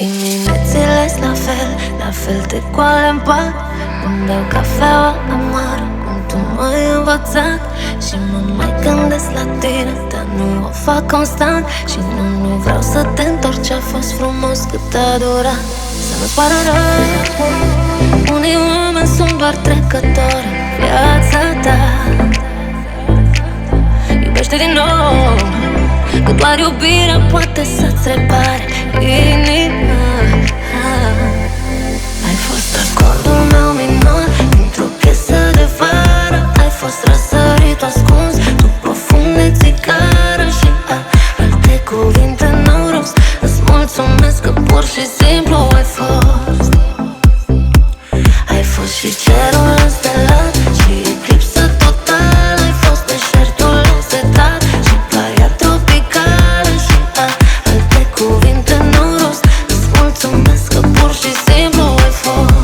Diminețile la fel de goale în pat. Îmi beau cafeaua amară, cum tu m-ai învățat. Și mă mai gândesc la tine, dar nu o fac constant. Și nu vreau să te întorci, a fost frumos cât a durat. Să nu-ți pară rău, unii oameni sunt doar trecători în viața ta. Iubește din nou, că doar iubirea poate să-ți repare inima. Ai fost acordul meu minor dintr-o piesă de vară. Ai fost răsărit ascuns după fum de țigară. Și alte cuvinte n-au rost. Îți mulțumesc că pur și simplu ai fost. Ai fost și cerul înstelat și eclipsă totală. Ai fost deșertul însetat și ploaia tropicală. Și alte cuvinte n-au rost. Îți mulțumesc că pur și simplu ai fost.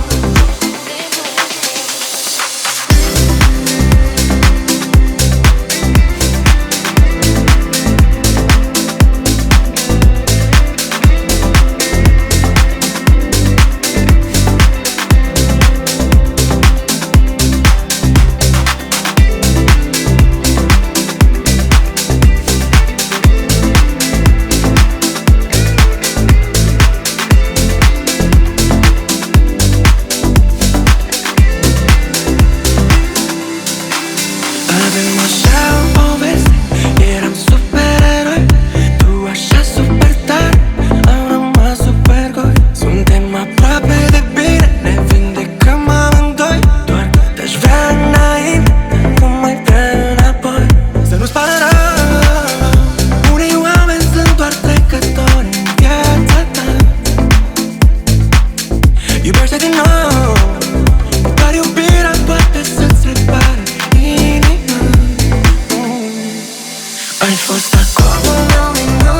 Avem așa o poveste, eram supereroi. Tu așa super tare, am rămas super goi. Suntem aproape de bine, ne vindecăm amândoi. Doar că te-aș vrea înainte, nu mai vrea înapoi. Să nu-ți pară rău, unii oameni sunt doar trecători în viața ta. Iubește din nou, doar iubirea poate să-ți repare inima. Ai fost acordul meu minor